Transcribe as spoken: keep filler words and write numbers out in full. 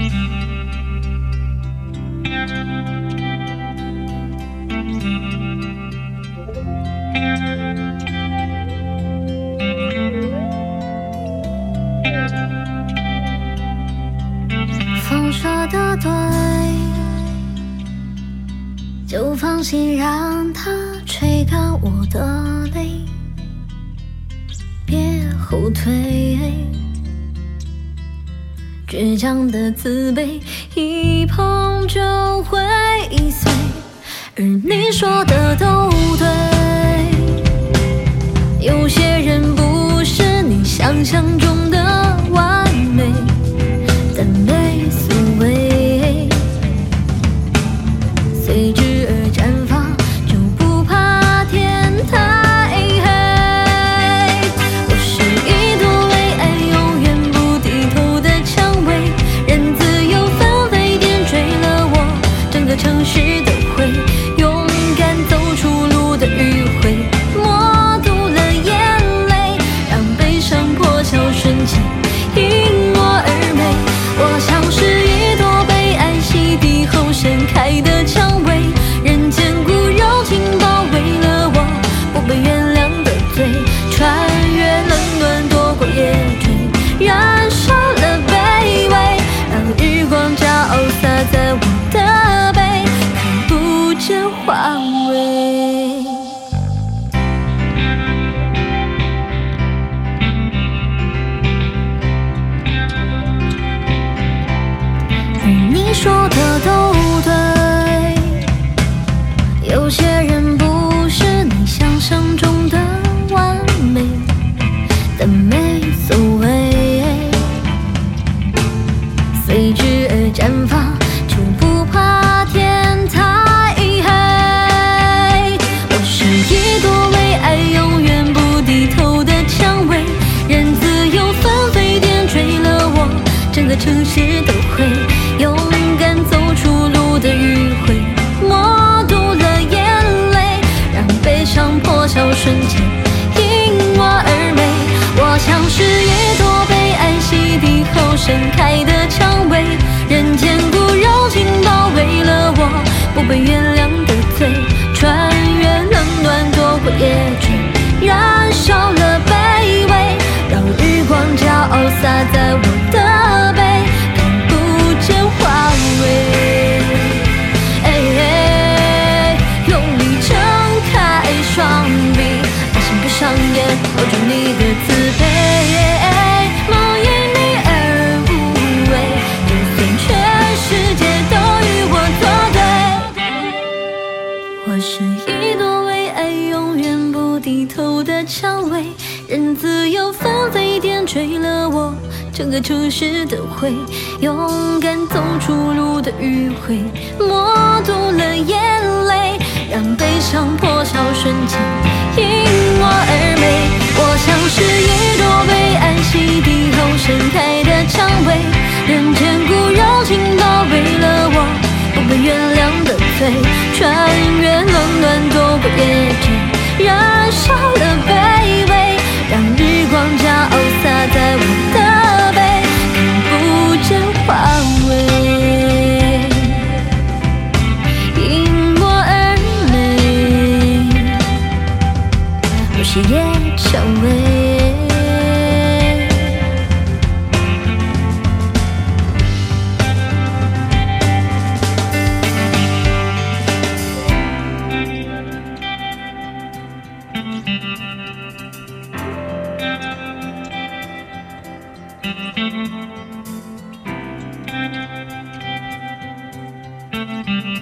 风说的对，就放心让它吹干我的泪，别后退。倔强的慈悲，一碰就会碎，而你说的都对。有些人不是你想象中的完美，但没所谓，随之而绽放，就不怕天太黑。我是一朵为爱永远不低头的蔷薇，任自由纷飞点缀了我整个城市的灰，勇敢走出路的迂回，默读了眼泪，让悲伤破晓瞬间因我而美。我像是一朵被爱洗涤后盛开的蔷薇，人间固柔情包围了我不被原谅的罪，穿越冷暖躲过夜追，燃烧了卑微，让日光骄傲洒在我的背，看不见花蕊。而你说的都对，有些人不是你想象中的完美，但没所谓，随之而绽放，就不怕天太黑。我是一朵为爱永远不低头的蔷薇，任自由纷飞点缀了我整个城市的灰，勇敢走出路的迂回，默读了眼泪，让悲伤破晓瞬间因我而美。我像是一朵被爱洗涤后盛开的蔷薇，人间固柔情包围了我不被原谅的罪，穿越冷暖躲过夜追，燃烧了卑微，让日光骄傲洒在我的背，看不见花蕊。哎哎，用力睁开双臂，爱心闭上眼，握住你的慈悲，梦因你而无畏，就算全世界都与我作对。我是一朵为爱永远不低头的蔷薇，任自由纷飞点缀了我整个城市的灰，勇敢走出路的迂回，默读了眼泪，让悲伤破晓瞬间因我而美。我像是一朵被爱洗涤后盛开的蔷薇，人间固柔情包围了我不被原谅的罪，穿越冷暖躲过夜追，燃烧了卑微，让日光骄傲洒在我的背，看不见花蕊，因我而美。我是夜蔷薇。 Thank you.